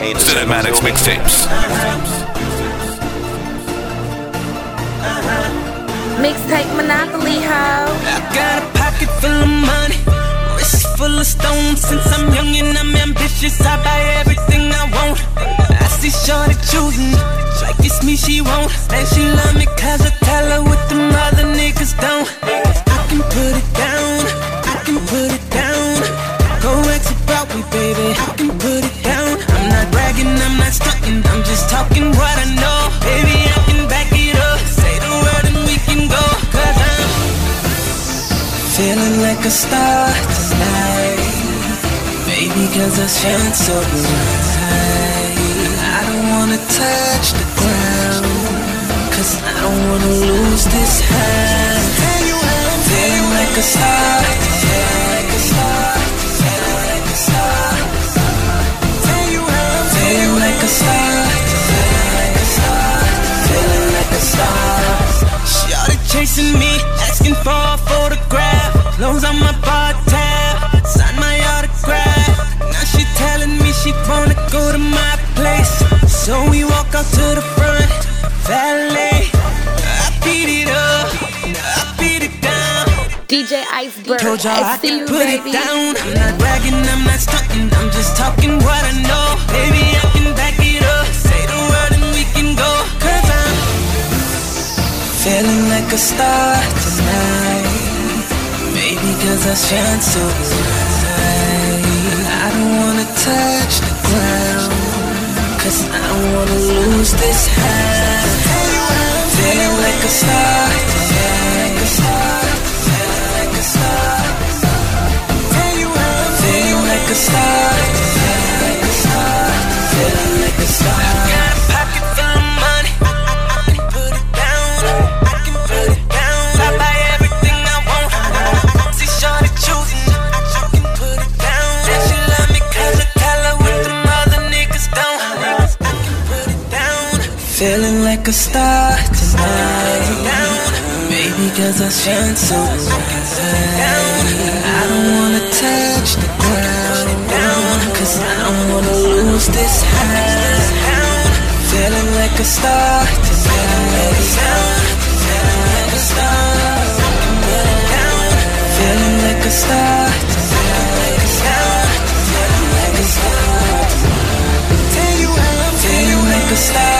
Cinematic Mixtapes. Mixtape Monopoly, ho. I got a pocket full of money, wrist full of stones. Since I'm young and I'm ambitious, I buy everything I want. I see shorty choosing, like it's me she want. And she love me cause I tell her what them other niggas don't. I can put it down, I can put it down. Go ask about me, baby, I can put it down. I'm not bragging, I'm not stunting, I'm just talking what I know. Baby, I can back it up, say the word and we can go. Cause I'm feeling like a star tonight, baby, cause I shine so bright. I don't wanna touch the ground, cause I don't wanna lose this high. Feeling like a star, like a star, like a star. Feeling like a star, like a star, feeling like a star. Shawty chasing me, asking for a photograph. Clothes on my bar tab, sign my autograph. Now she telling me she wanna go to my place, so we walk out to the front. Valet, I beat it up, I beat it down. DJ Iceberg, Told y'all I I see can you, put baby. it down. I'm not bragging, I'm not stunting, I'm just talking what I know. Baby, I can back it up, say the word and we can go. Cause I'm feeling like a star tonight, baby, cause I shine so bright. I don't wanna touch the ground, cause I don't wanna lose this high. Feeling like a star, like a star, like a star. Feeling like a star, like a star, feeling like a star. I got a pocket full of money, I can put it down, I can put it down. I buy everything I want, see shorty choosing, I can put it down. And she love me cause I tell her what them other niggas don't. I can put it down. Feeling like a star tonight, baby, cause I shine so bright. I don't wanna touch the ground, cause I don't wanna lose this high. Feeling like a star tonight, feeling like a star. Feeling like a star tonight, feeling like a star. Feeling like a star.